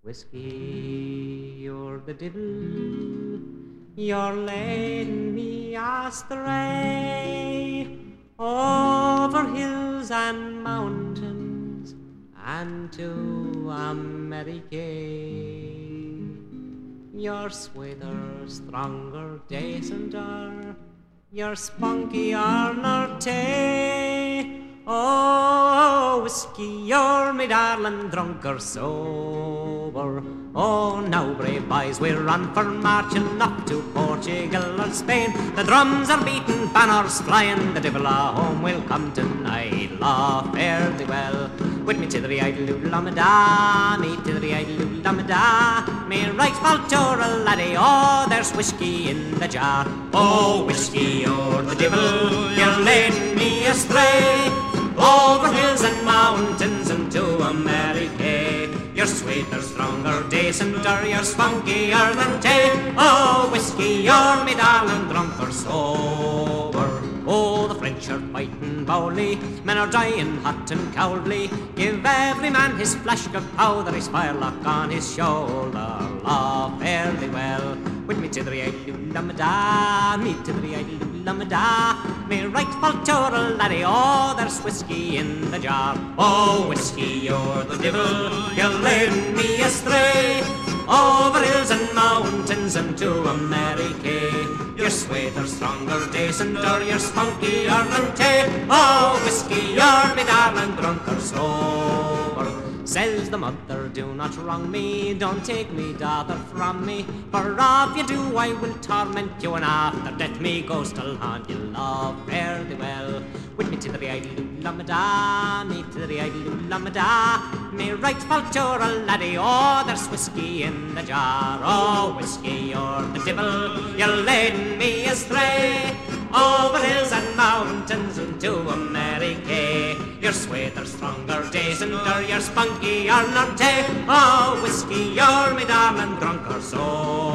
Whiskey, you're the devil, you're leading me astray over hills and mountains and to America. You're sweeter, stronger, decenter, you're spunkier nor tay. Oh, whiskey, you're me darling, drunk or sober. Oh, now, brave boys, we're on for marching up to Portugal or Spain. The drums are beating, banners flying, the devil a home will come tonight. Law, fare thee well, with me tiddly-idle-doodle-lamada, me tiddly-idle-doodle-lamada, me right Baltura laddie, oh, there's whiskey in the jar. Oh, whiskey, you're the devil, you're leading me astray over hills and mountains and to America. You're sweeter, stronger, decenter, you're spunkier than tay. Oh, whiskey, you're me darling, drunk or sober. Oh, the French are fighting bowly, men are dying hot and cowardly. Give every man his flask of powder, his firelock on his shoulder. Law, fare thee well, with me tiddly-idle-lamada, me tiddly-idle-lamada, me right Baltura laddie, oh, there's whiskey in the jar. Oh, whiskey, you're the devil, you're leading me astray over hills and mountains and to America. You're sweeter, stronger, decenter, you're spunkier than tay. Oh, whiskey, you're me darling, drunk or sober. Says the mother, do not wrong me, don't take me daughter from me, for if you do I will torment you, and after death me ghost will haunt you. Love, fare thee well, with me tiddly-idle-lamada, me tiddly-idle-lamada, me right Baltura laddie, oh, there's whiskey in the jar. Oh, whiskey, you're the devil, you're leading me astray over hills and mountains and to America. You're sweeter, stronger, decenter, you're spunkier nor tay. Oh, whiskey, you're me darling, drunk or sober.